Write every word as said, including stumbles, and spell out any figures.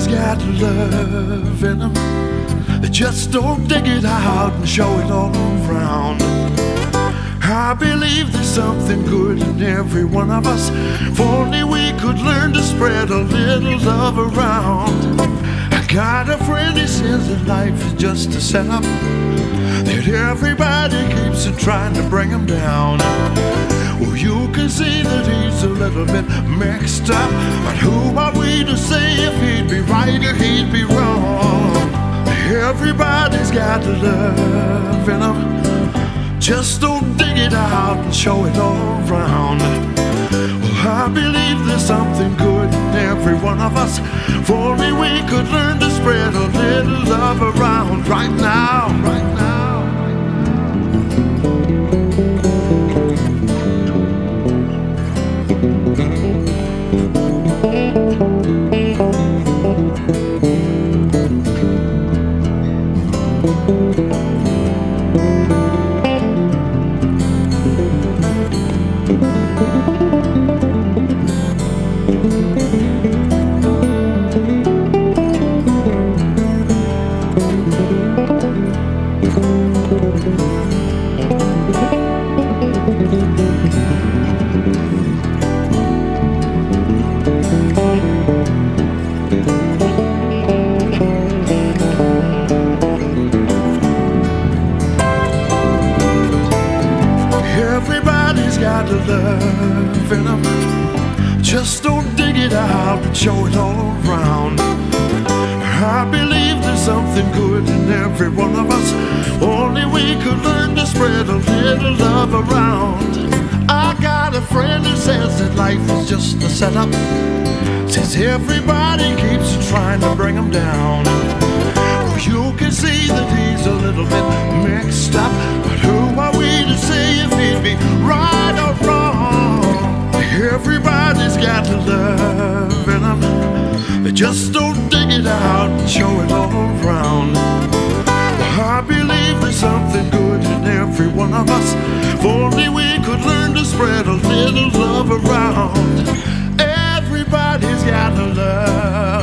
Everybody's got love in them. They just don't dig it out and show it all around. I believe there's something good in every one of us. If only we could learn to spread a little love around. I got a friend, he says that life is just a setup, that everybody keeps on trying to bring him down. Well, you can see that he's a little bit mixed up, but who are we to say if he'd be right or he'd be wrong? Everybody's got love in them. Just don't dig it out and show it all around. Well, I believe there's something good in every one of us. If only we could learn to spread a little love around right now, right now. Everybody's got love in them. Just don't dig it out and show it all around. I believe there's something good in every one of us. Only we could learn to spread a little love around. I got a friend who says that life is just a setup, says everybody keeps trying to bring him down. Well, you can see that he's a little bit mixed up, but who are we to say if he'd be right or wrong? Everybody's got love in them. They just don't dig it out and show it all around. Well, I believe there's something good in every one of us. If only we could learn to spread a little love around. Everybody's got love.